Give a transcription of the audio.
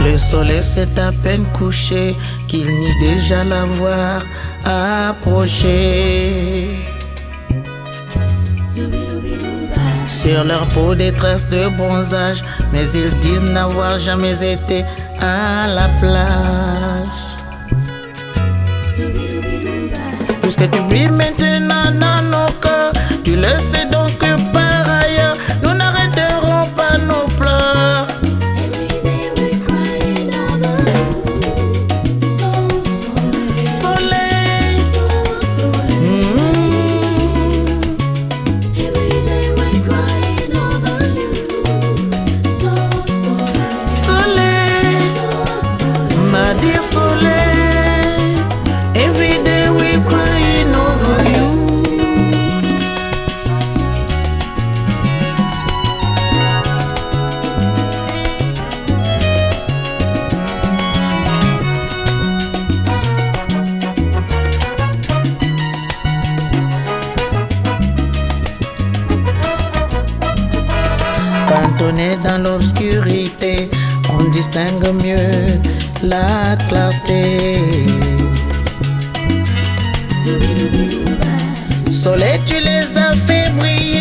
Le soleil s'est à peine couché, qu'il nie déjà l'avoir approché. Sur leur peau des traces de bronzage, mais ils disent n'avoir jamais été à la plage. Puisque tu brilles maintenant dans nos cœurs, tu le sais donc que par ailleurs, nous n'arrêterons pas nos pleurs. Soleil, soleil, ma dear soleil, every day we crying over you. Quand on est dans l'obscurité, on distingue mieux la clarté. Soleil, tu les as fait briller.